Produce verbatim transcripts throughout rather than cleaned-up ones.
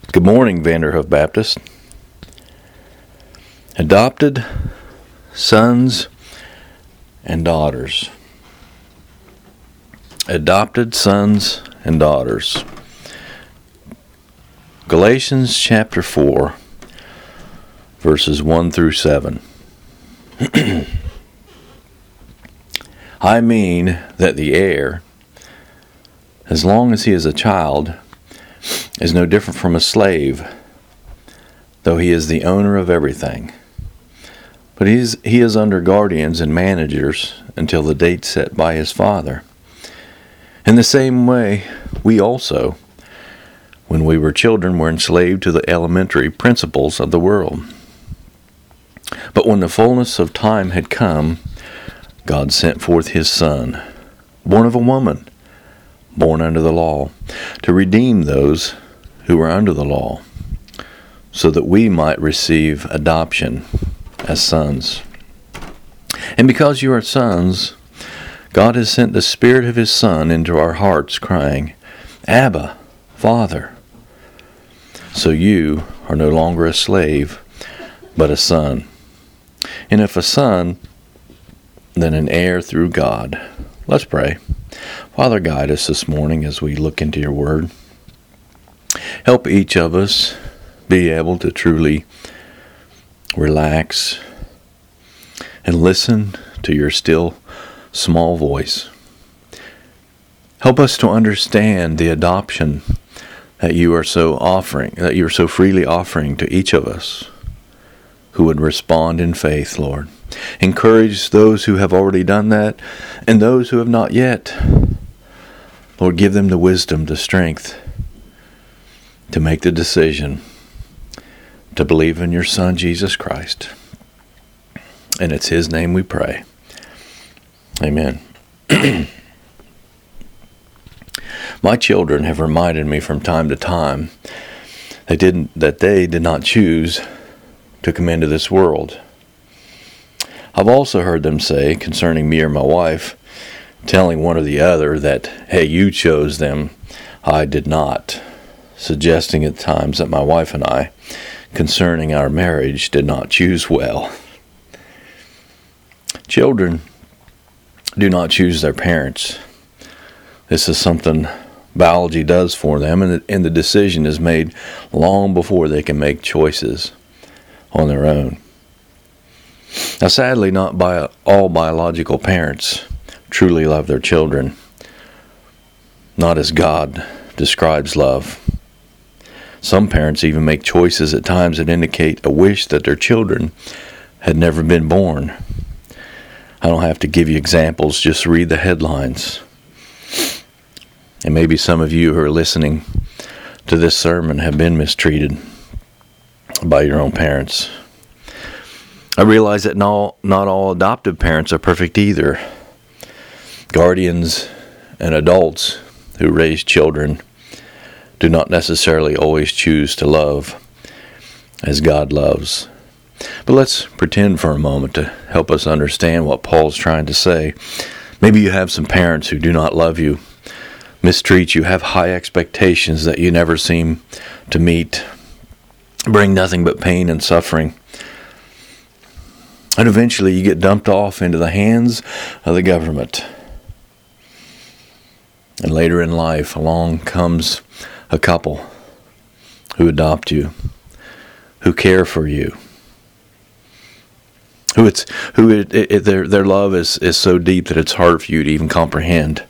Good morning, Vanderhoof Baptist. Adopted sons and daughters. Adopted sons and daughters. Galatians chapter four, verses one through seven. I mean that the heir, as long as he is a child, is no different from a slave, though he is the owner of everything. But he is, he is under guardians and managers until the date set by his father. In the same way, we also, when we were children, were enslaved to the elementary principles of the world. But when the fullness of time had come, God sent forth his Son, born of a woman, born under the law, to redeem those who were under the law, so that we might receive adoption as sons. And because you are sons, God has sent the Spirit of his Son into our hearts, crying, Abba, Father. So you are no longer a slave, but a son. And if a son, then an heir through God. Let's pray. Father, guide us this morning as we look into your word. Help each of us be able to truly relax and listen to your still small voice. Help us to understand the adoption that you are so offering, that you are so freely offering to each of us who would respond in faith, Lord. Encourage those who have already done that and those who have not yet. Lord, give them the wisdom, the strength to make the decision to believe in your Son, Jesus Christ. And it's his name we pray. Amen. My children have reminded me from time to time they didn't, that they did not choose to come into this world. I've also heard them say concerning me or my wife, telling one or the other that, hey, you chose them, I did not, suggesting at times that my wife and I, concerning our marriage, did not choose well. Children do not choose their parents. This is something biology does for them, and the, and the decision is made long before they can make choices on their own. Now, sadly, not by all biological parents truly love their children, not as God describes love. Some parents even make choices at times that indicate a wish that their children had never been born. I don't have to give you examples, just read the headlines. And maybe some of you who are listening to this sermon have been mistreated by your own parents. I realize that not, not all adoptive parents are perfect either. Guardians and adults who raise children do not necessarily always choose to love as God loves. But let's pretend for a moment to help us understand what Paul's trying to say. Maybe you have some parents who do not love you, mistreat you, have high expectations that you never seem to meet, bring nothing but pain and suffering. And eventually you get dumped off into the hands of the government. And later in life, along comes a couple who adopt you, who care for you, who it's who it, it, their their love is, is so deep that it's hard for you to even comprehend.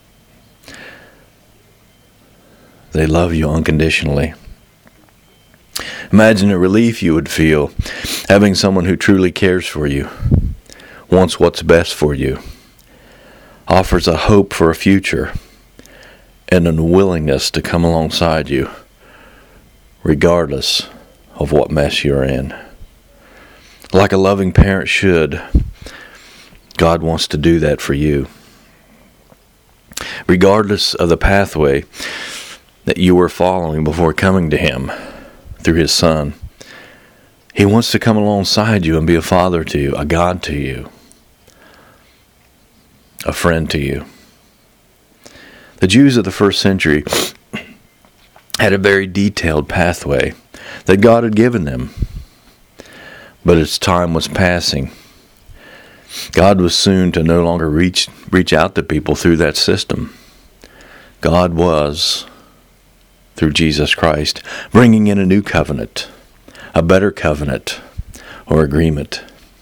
They love you unconditionally. Imagine the relief you would feel having someone who truly cares for you, wants what's best for you, offers a hope for a future, and a willingness to come alongside you, regardless of what mess you're in. Like a loving parent should, God wants to do that for you. Regardless of the pathway that you were following before coming to him through his Son, he wants to come alongside you and be a father to you, a God to you, a friend to you. The Jews of the first century had a very detailed pathway that God had given them. But its time was passing. God was soon to no longer reach reach out to people through that system. God was, through Jesus Christ, bringing in a new covenant, a better covenant or agreement.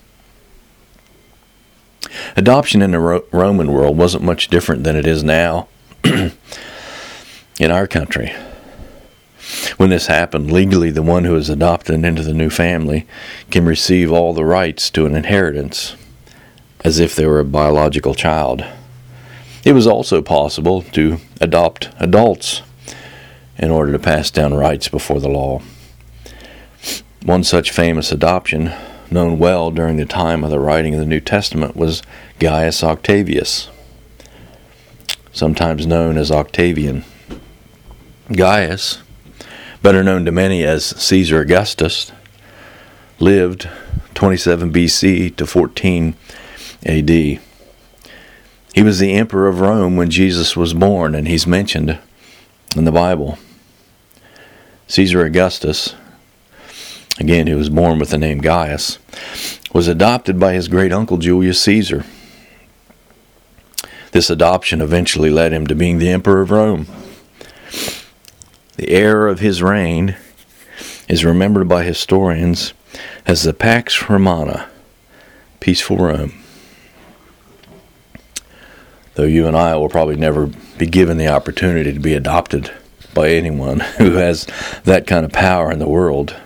Adoption in the Ro- Roman world wasn't much different than it is now in our country. When this happened, legally the one who is adopted into the new family can receive all the rights to an inheritance as if they were a biological child. It was also possible to adopt adults in order to pass down rights before the law. One such famous adoption, known well during the time of the writing of the New Testament, was Gaius Octavius, sometimes known as Octavian. Gaius, better known to many as Caesar Augustus, lived twenty-seven B C to fourteen A D. He was the emperor of Rome when Jesus was born, and he's mentioned in the Bible. Caesar Augustus, again, who was born with the name Gaius, was adopted by his great-uncle Julius Caesar. This adoption eventually led him to being the emperor of Rome. The era of his reign is remembered by historians as the Pax Romana, peaceful Rome. Though you and I will probably never be given the opportunity to be adopted by anyone who has that kind of power in the world,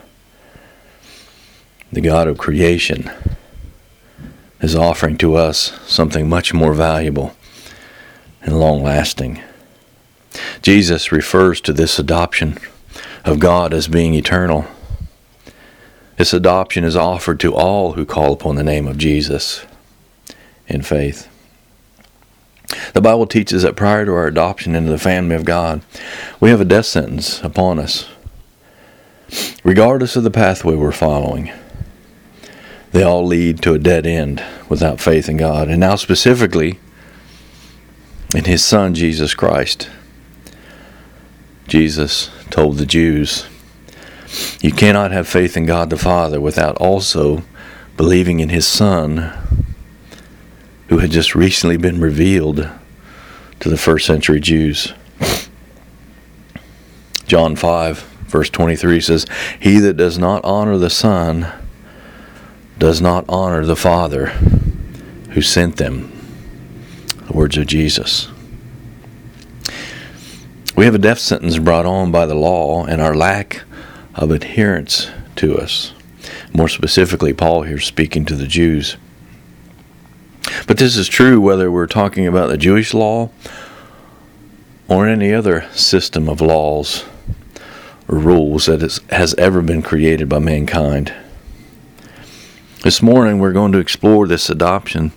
the God of creation is offering to us something much more valuable and long-lasting. Jesus refers to this adoption of God as being eternal. This adoption is offered to all who call upon the name of Jesus in faith. The Bible teaches that prior to our adoption into the family of God, we have a death sentence upon us. Regardless of the pathway we're following, they all lead to a dead end without faith in God. And now specifically, in His Son, Jesus Christ. Jesus told the Jews, you cannot have faith in God the Father without also believing in His Son, who had just recently been revealed to the first century Jews. John five, verse twenty-three says, he that does not honor the Son does not honor the Father who sent them. The words of Jesus. We have a death sentence brought on by the law and our lack of adherence to us. More specifically, Paul here speaking to the Jews. But this is true whether we're talking about the Jewish law or any other system of laws or rules that is, has ever been created by mankind. This morning we're going to explore this adoption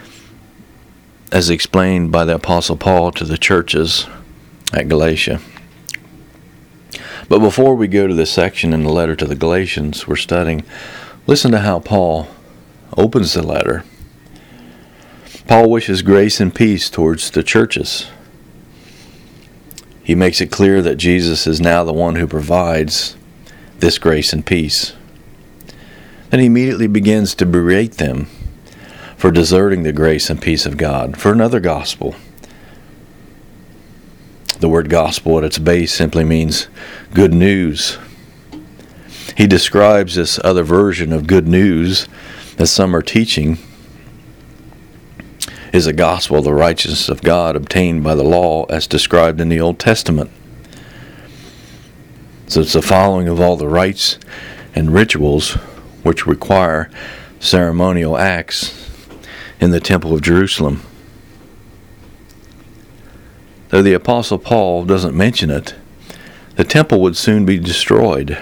as explained by the Apostle Paul to the churches at Galatia. But before we go to this section in the letter to the Galatians we're studying, listen to how Paul opens the letter. Paul wishes grace and peace towards the churches. He makes it clear that Jesus is now the one who provides this grace and peace. Then he immediately begins to berate them for deserting the grace and peace of God for another gospel. The word gospel at its base simply means good news. He describes this other version of good news that some are teaching is a gospel of the righteousness of God obtained by the law as described in the Old Testament. So it's the following of all the rites and rituals which require ceremonial acts in the Temple of Jerusalem. Though the Apostle Paul doesn't mention it, the temple would soon be destroyed.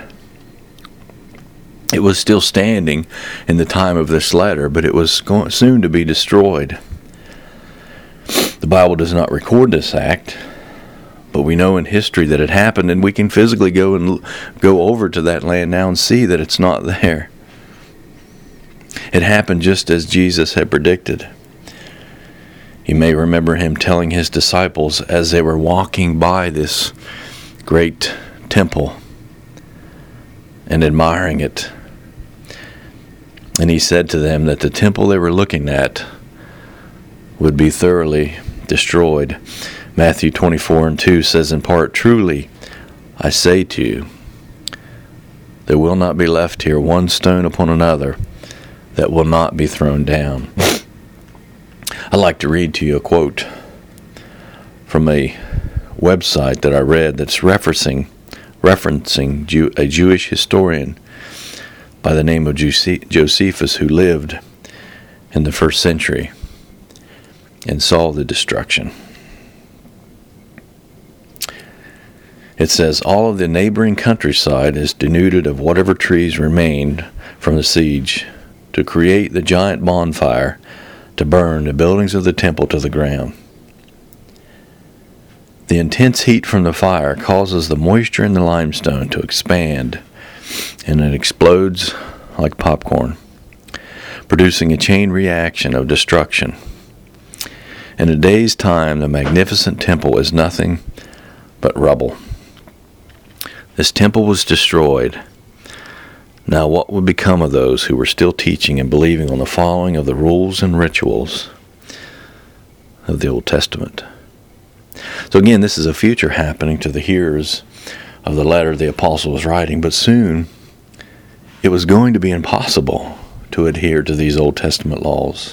It was still standing in the time of this letter, but it was going, soon to be destroyed. The Bible does not record this act, but we know in history that it happened, and we can physically go and go over to that land now and see that it's not there. It happened just as Jesus had predicted. You may remember him telling his disciples as they were walking by this great temple and admiring it. And he said to them that the temple they were looking at would be thoroughly destroyed. Matthew twenty-four and two says in part, "Truly, I say to you, there will not be left here one stone upon another that will not be thrown down." I'd like to read to you a quote from a website that I read that's referencing referencing Jew, a Jewish historian by the name of Josephus, who lived in the first century and saw the destruction. It says, "All of the neighboring countryside is denuded of whatever trees remained from the siege, to create the giant bonfire to burn the buildings of the temple to the ground. The intense heat from the fire causes the moisture in the limestone to expand, and it explodes like popcorn, producing a chain reaction of destruction. In a day's time, the magnificent temple is nothing but rubble. This temple was destroyed. Now what would become of those who were still teaching and believing on the following of the rules and rituals of the Old Testament?" So again, this is a future happening to the hearers of the letter the apostle was writing, but soon it was going to be impossible to adhere to these Old Testament laws.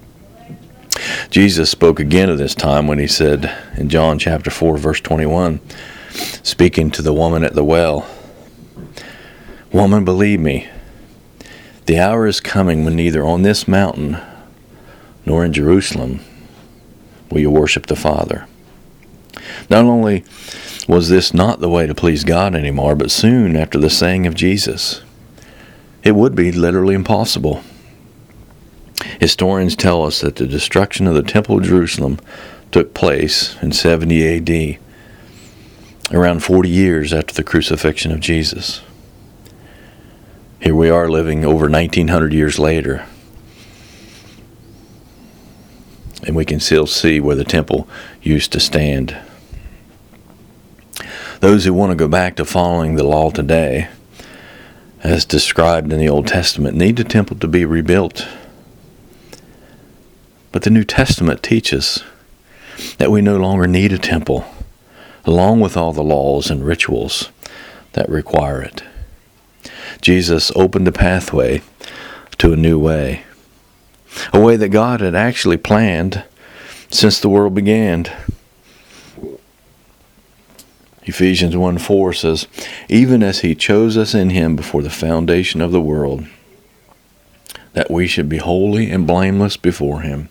Jesus spoke again of this time when he said in John chapter four, verse twenty-one, speaking to the woman at the well, "Woman, believe me, the hour is coming when neither on this mountain nor in Jerusalem will you worship the Father." Not only was this not the way to please God anymore, but soon after the saying of Jesus, it would be literally impossible. Historians tell us that the destruction of the Temple of Jerusalem took place in seventy A D, around forty years after the crucifixion of Jesus. Here we are living over nineteen hundred years later, and we can still see where the temple used to stand. Those who want to go back to following the law today, as described in the Old Testament, need the temple to be rebuilt. But the New Testament teaches that we no longer need a temple, along with all the laws and rituals that require it. Jesus opened the pathway to a new way, a way that God had actually planned since the world began. Ephesians one four says, "Even as he chose us in him before the foundation of the world, that we should be holy and blameless before him."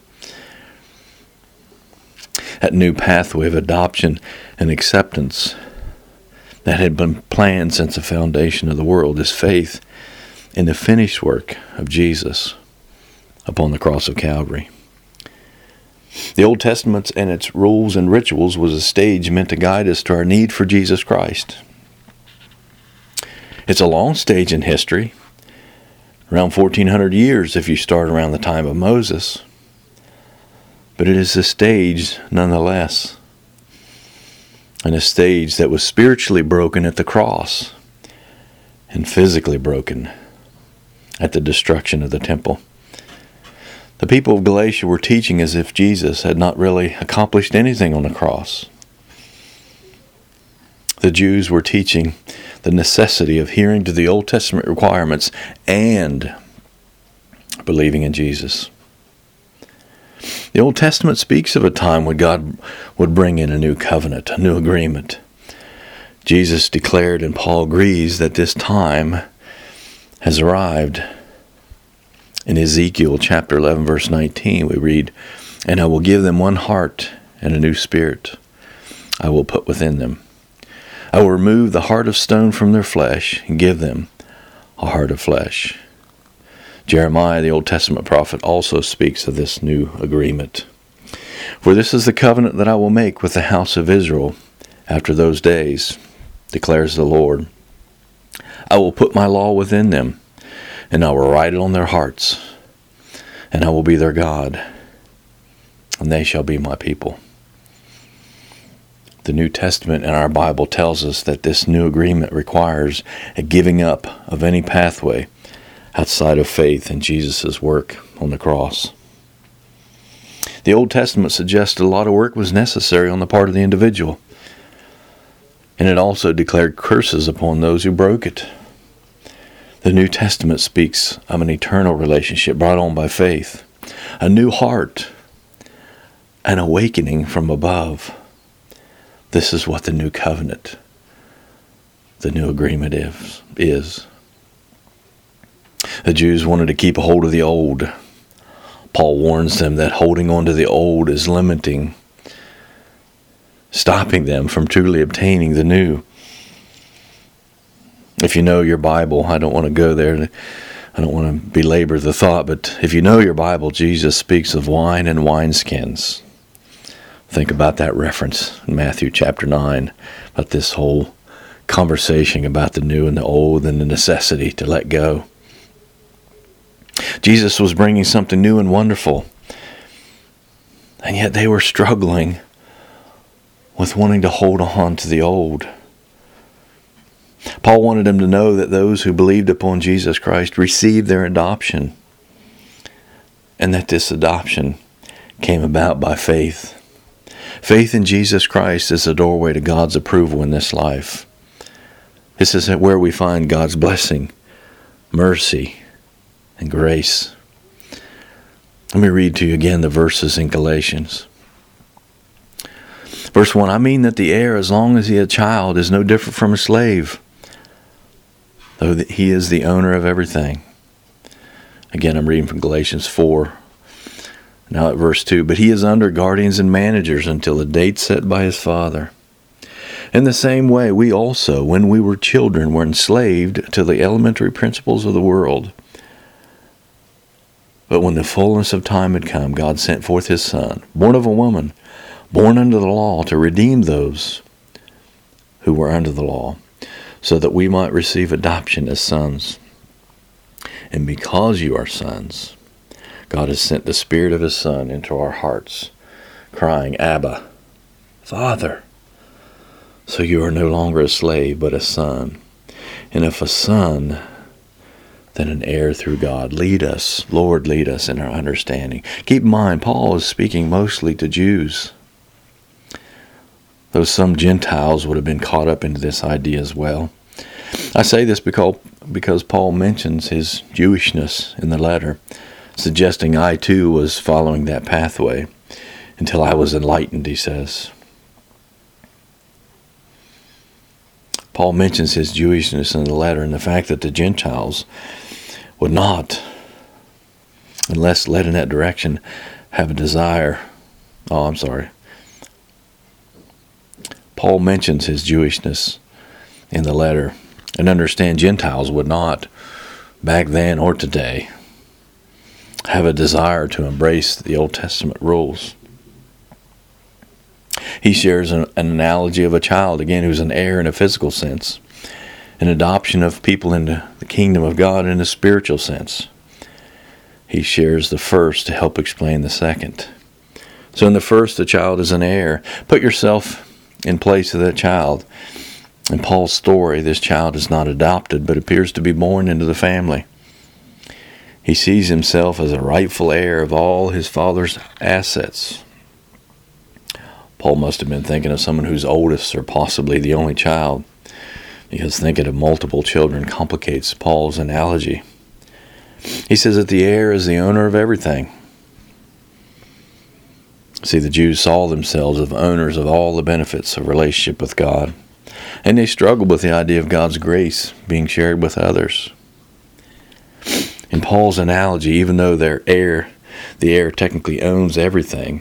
That new pathway of adoption and acceptance that had been planned since the foundation of the world is faith in the finished work of Jesus upon the cross of Calvary. The Old Testament and its rules and rituals was a stage meant to guide us to our need for Jesus Christ. It's a long stage in history, around fourteen hundred years if you start around the time of Moses. But it is a stage nonetheless, and a stage that was spiritually broken at the cross and physically broken at the destruction of the temple. The people of Galatia were teaching as if Jesus had not really accomplished anything on the cross. The Jews were teaching the necessity of adhering to the Old Testament requirements and believing in Jesus. The Old Testament speaks of a time when God would bring in a new covenant, a new agreement. Jesus declared, and Paul agrees, that this time has arrived. In Ezekiel chapter eleven, verse nineteen, we read, "And I will give them one heart and a new spirit I will put within them. I will remove the heart of stone from their flesh and give them a heart of flesh." Jeremiah, the Old Testament prophet, also speaks of this new agreement. "For this is the covenant that I will make with the house of Israel after those days, declares the Lord. I will put my law within them, and I will write it on their hearts, and I will be their God, and they shall be my people." The New Testament in our Bible tells us that this new agreement requires a giving up of any pathway outside of faith in Jesus' work on the cross. The Old Testament suggests a lot of work was necessary on the part of the individual, and it also declared curses upon those who broke it. The New Testament speaks of an eternal relationship brought on by faith, a new heart, an awakening from above. This is what the new covenant, the new agreement is. is. The Jews wanted to keep a hold of the old. Paul warns them that holding on to the old is limiting, stopping them from truly obtaining the new. If you know your Bible, I don't want to go there. I don't want to belabor the thought, but if you know your Bible, Jesus speaks of wine and wineskins. Think about that reference in Matthew chapter nine, about this whole conversation about the new and the old and the necessity to let go. Jesus was bringing something new and wonderful, and yet they were struggling with wanting to hold on to the old. Paul wanted them to know that those who believed upon Jesus Christ received their adoption, and that this adoption came about by faith. Faith in Jesus Christ is the doorway to God's approval in this life. This is where we find God's blessing, mercy, and grace. Let me read to you again the verses in Galatians. Verse one, I mean that the heir, as long as he is a child, is no different from a slave, though he is the owner of everything. Again, I'm reading from Galatians four. Now at verse two, but he is under guardians and managers until the date set by his father. In the same way, we also, when we were children, were enslaved to the elementary principles of the world. But when the fullness of time had come, God sent forth his Son, born of a woman, born under the law, to redeem those who were under the law, so that we might receive adoption as sons. And because you are sons, God has sent the Spirit of his Son into our hearts, crying, Abba, Father. So you are no longer a slave, but a son. And if a son, then an heir through God. Lead us, Lord, lead us in our understanding. Keep in mind, Paul is speaking mostly to Jews, though some Gentiles would have been caught up into this idea as well. I say this because, because Paul mentions his Jewishness in the letter, suggesting I too was following that pathway until I was enlightened, he says. Paul mentions his Jewishness in the letter and the fact that the Gentiles would not, unless led in that direction, have a desire. Oh, I'm sorry. Paul mentions his Jewishness in the letter, and understand Gentiles would not, back then or today, have a desire to embrace the Old Testament rules. He shares an, an analogy of a child, again, who's an heir in a physical sense, an adoption of people into the kingdom of God in a spiritual sense. He shares the first to help explain the second. So in the first, the child is an heir. Put yourself in place of that child. In Paul's story, this child is not adopted, but appears to be born into the family. He sees himself as a rightful heir of all his father's assets. Paul must have been thinking of someone who's oldest or possibly the only child, because thinking of multiple children complicates Paul's analogy. He says that the heir is the owner of everything. See, the Jews saw themselves as owners of all the benefits of relationship with God, and they struggled with the idea of God's grace being shared with others. In Paul's analogy, even though their heir, the heir technically owns everything,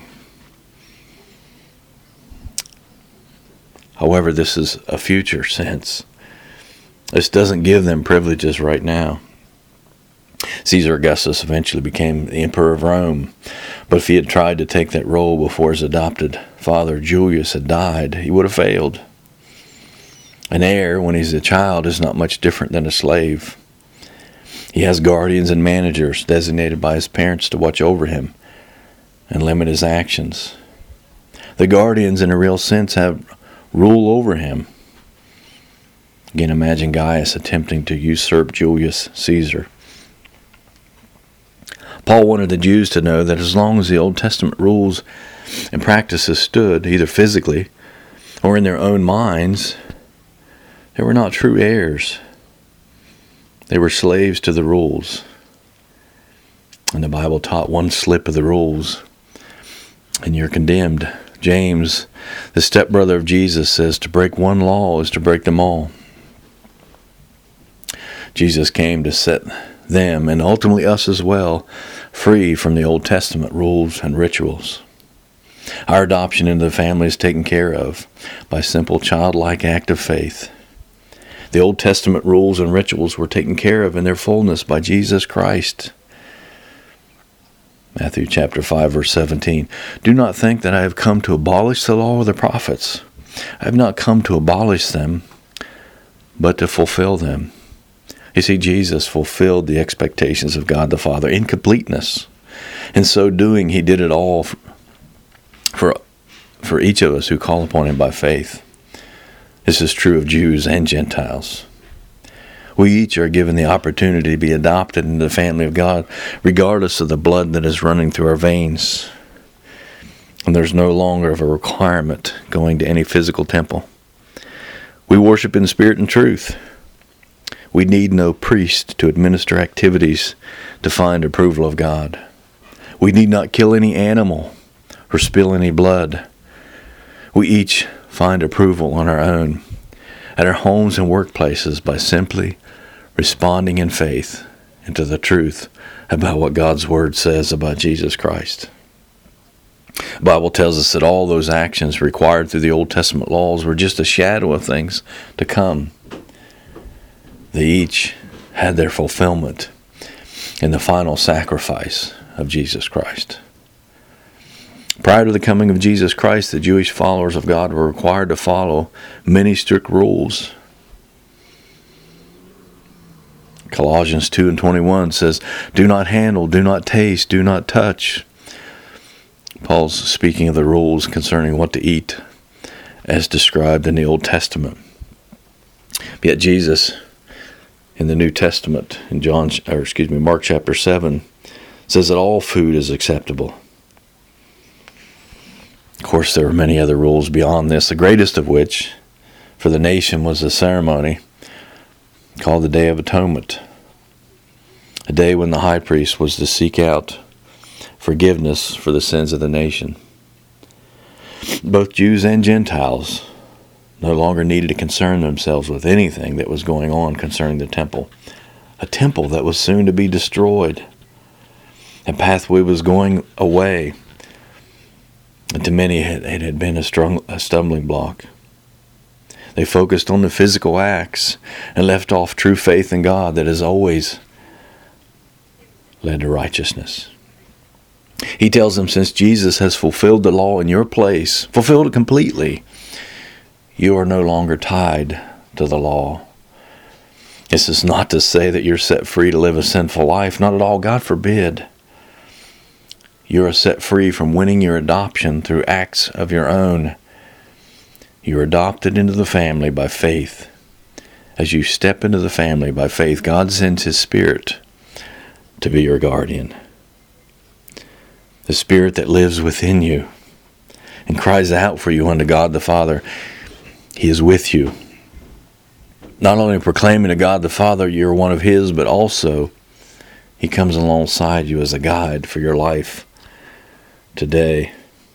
however, this is a future sense. This doesn't give them privileges right now. Caesar Augustus eventually became the emperor of Rome, but if he had tried to take that role before his adopted father Julius had died, he would have failed. An heir, when he's a child, is not much different than a slave. He has guardians and managers designated by his parents to watch over him and limit his actions. The guardians, in a real sense, have rule over him. Again, imagine Gaius attempting to usurp Julius Caesar. Paul wanted the Jews to know that as long as the Old Testament rules and practices stood, either physically or in their own minds, they were not true heirs. They were slaves to the rules. And the Bible taught one slip of the rules, and you're condemned. James, the stepbrother of Jesus, says to break one law is to break them all. Jesus came to set them, and ultimately us as well, free from the Old Testament rules and rituals. Our adoption into the family is taken care of by simple childlike act of faith. The Old Testament rules and rituals were taken care of in their fullness by Jesus Christ. Matthew chapter five, verse seventeen. Do not think that I have come to abolish the law or the prophets. I have not come to abolish them, but to fulfill them. You see, Jesus fulfilled the expectations of God the Father in completeness. In so doing, he did it all for, for each of us who call upon him by faith. This is true of Jews and Gentiles. We each are given the opportunity to be adopted into the family of God, regardless of the blood that is running through our veins. And there's no longer of a requirement going to any physical temple. We worship in spirit and truth. We need no priest to administer activities to find approval of God. We need not kill any animal or spill any blood. We each find approval on our own at our homes and workplaces by simply responding in faith into the truth about what God's Word says about Jesus Christ. The Bible tells us that all those actions required through the Old Testament laws were just a shadow of things to come. They each had their fulfillment in the final sacrifice of Jesus Christ. Prior to the coming of Jesus Christ, the Jewish followers of God were required to follow many strict rules. Colossians two and twenty-one says, do not handle, do not taste, do not touch. Paul's speaking of the rules concerning what to eat as described in the Old Testament. Yet Jesus, in the New Testament, in John, or excuse me, Mark chapter seven, says that all food is acceptable. Of course, there were many other rules beyond this, the greatest of which for the nation was a ceremony called the Day of Atonement, a day when the high priest was to seek out forgiveness for the sins of the nation. Both Jews and Gentiles no longer needed to concern themselves with anything that was going on concerning the temple, a temple that was soon to be destroyed. A pathway was going away, and to many it had been a, strong, a stumbling block. They focused on the physical acts and left off true faith in God that has always led to righteousness. He tells them, since Jesus has fulfilled the law in your place, fulfilled it completely, you are no longer tied to the law. This is not to say that you're set free to live a sinful life. Not at all. God forbid. You are set free from winning your adoption through acts of your own. You are adopted into the family by faith. As you step into the family by faith, God sends His Spirit to be your guardian. The Spirit that lives within you and cries out for you unto God the Father. He is with you. Not only proclaiming to God the Father you're one of His, but also He comes alongside you as a guide for your life today.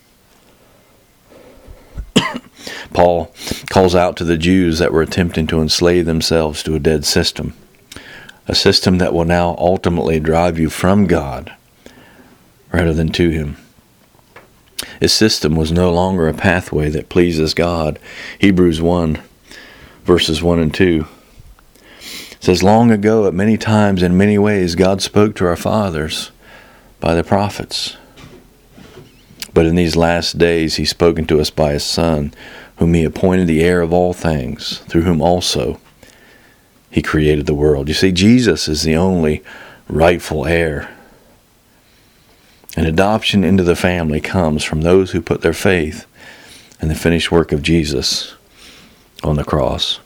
Paul calls out to the Jews that were attempting to enslave themselves to a dead system, a system that will now ultimately drive you from God rather than to Him. This system was no longer a pathway that pleases God. Hebrews one, verses one and two says, long ago, at many times, in many ways, God spoke to our fathers by the prophets. But in these last days, He's spoken to us by His Son, whom He appointed the heir of all things, through whom also He created the world. You see, Jesus is the only rightful heir. And adoption into the family comes from those who put their faith in the finished work of Jesus on the cross.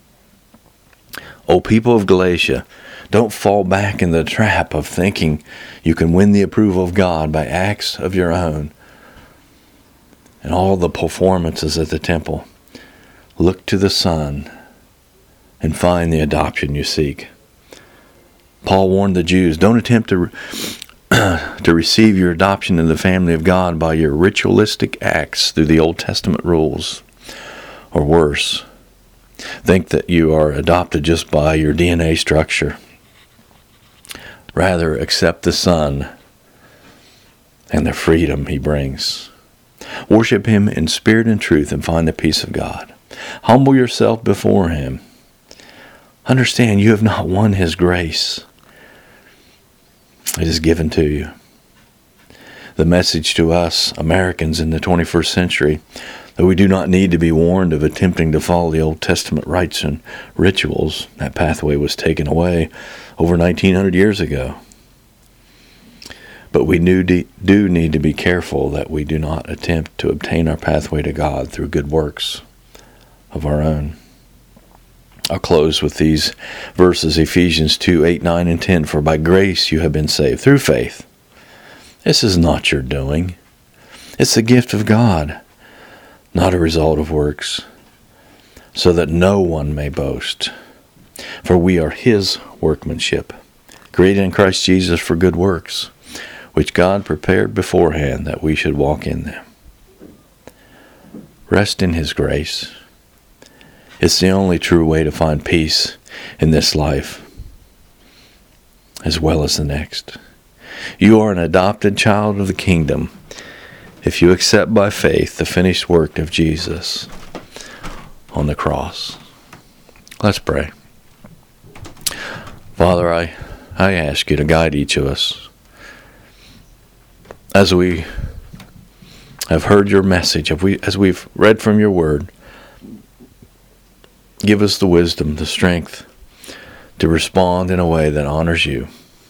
O people of Galatia, don't fall back in the trap of thinking you can win the approval of God by acts of your own and all the performances at the temple. Look to the Son and find the adoption you seek. Paul warned the Jews, don't attempt to, to receive your adoption in the family of God by your ritualistic acts through the Old Testament rules, or worse, think that you are adopted just by your D N A structure. Rather, accept the Son and the freedom He brings. Worship Him in spirit and truth and find the peace of God. Humble yourself before Him. Understand you have not won His grace. It is given to you. The message to us, Americans in the twenty-first century, that we do not need to be warned of attempting to follow the Old Testament rites and rituals. That pathway was taken away over nineteen hundred years ago. But we do need to be careful that we do not attempt to obtain our pathway to God through good works of our own. I'll close with these verses, Ephesians two, eight, nine, and ten. For by grace you have been saved through faith. This is not your doing. It's the gift of God, not a result of works, so that no one may boast. For we are His workmanship, created in Christ Jesus for good works, which God prepared beforehand that we should walk in them. Rest in His grace. It's the only true way to find peace in this life, as well as the next. You are an adopted child of the kingdom if you accept by faith the finished work of Jesus on the cross. Let's pray. Father, I, I ask you to guide each of us as we have heard your message, as, we, as we've read from your word. Give us the wisdom, the strength to respond in a way that honors you.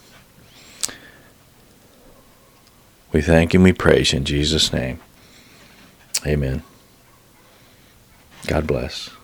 We thank and we praise you in Jesus' name. Amen. God bless.